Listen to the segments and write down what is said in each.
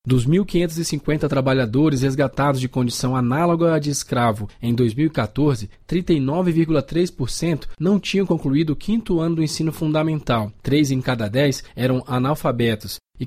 Dos 1.550 trabalhadores resgatados de condição análoga à de escravo em 2014, 39,3% não tinham concluído o 5º ano do ensino fundamental, 3 em cada 10 eram analfabetos e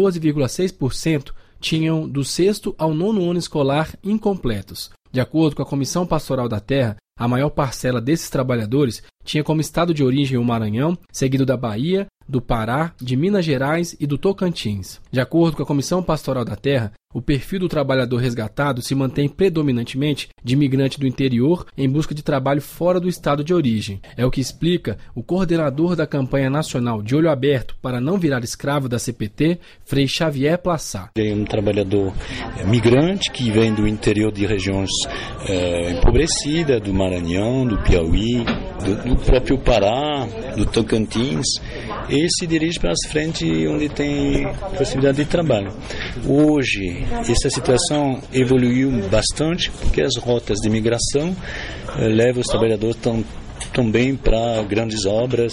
14,6% tinham do 6º ao 9º ano escolar incompletos. De acordo com a Comissão Pastoral da Terra, a maior parcela desses trabalhadores tinha como estado de origem o Maranhão, seguido da Bahia, do Pará, de Minas Gerais e do Tocantins. De acordo com a Comissão Pastoral da Terra, o perfil do trabalhador resgatado se mantém predominantemente de imigrante do interior em busca de trabalho fora do estado de origem. É o que explica o coordenador da campanha nacional De Olho Aberto para Não Virar Escravo da CPT, Frei Xavier Plassat. É um trabalhador migrante que vem do interior de regiões empobrecidas, do Maranhão, do Piauí, do próprio Pará, do Tocantins, e se dirige para as frentes onde tem possibilidade de trabalho. Hoje, essa situação evoluiu bastante, porque as rotas de migração levam os trabalhadores também para grandes obras,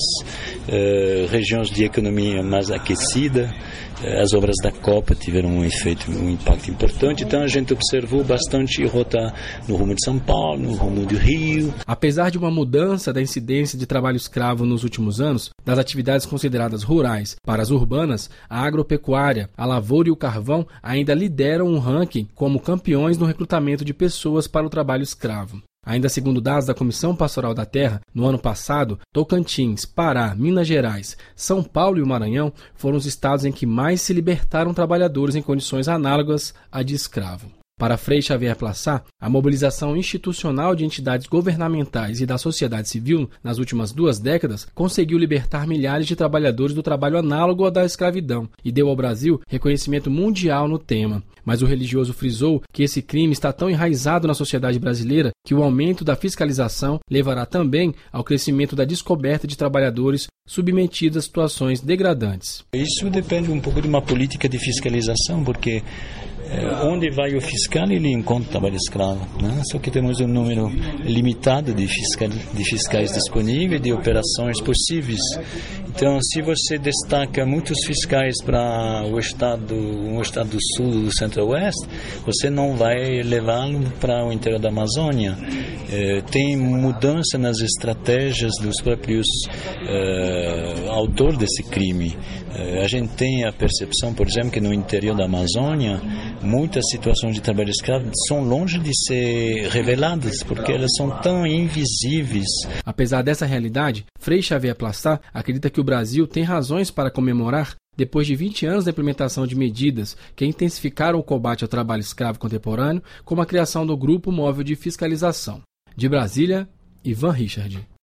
regiões de economia mais aquecida. As obras da Copa tiveram um impacto importante, então a gente observou bastante rota no rumo de São Paulo, no rumo do Rio. Apesar de uma mudança da incidência de trabalho escravo nos últimos anos, das atividades consideradas rurais para as urbanas, a agropecuária, a lavoura e o carvão ainda lideram um ranking como campeões no recrutamento de pessoas para o trabalho escravo. Ainda segundo dados da Comissão Pastoral da Terra, no ano passado, Tocantins, Pará, Minas Gerais, São Paulo e o Maranhão foram os estados em que mais se libertaram trabalhadores em condições análogas à de escravo. Para Frei Xavier Plassat, a mobilização institucional de entidades governamentais e da sociedade civil nas últimas 2 décadas conseguiu libertar milhares de trabalhadores do trabalho análogo ao da escravidão e deu ao Brasil reconhecimento mundial no tema. Mas o religioso frisou que esse crime está tão enraizado na sociedade brasileira que o aumento da fiscalização levará também ao crescimento da descoberta de trabalhadores submetidos a situações degradantes. Isso depende um pouco de uma política de fiscalização, porque onde vai o fiscal, ele encontra trabalho escravo, né? Só que temos um número limitado de fiscais disponíveis, de operações possíveis. Então, se você destaca muitos fiscais para um estado do sul, do centro-oeste, você não vai levá-lo para o interior da Amazônia. Tem mudança nas estratégias dos próprios autores desse crime. A gente tem a percepção, por exemplo, que no interior da Amazônia, muitas situações de trabalho escravo são longe de ser reveladas, porque elas são tão invisíveis. Apesar dessa realidade, Frei Xavier Plassat acredita que o Brasil tem razões para comemorar depois de 20 anos da implementação de medidas que intensificaram o combate ao trabalho escravo contemporâneo, como a criação do Grupo Móvel de Fiscalização. De Brasília, Ivan Richard.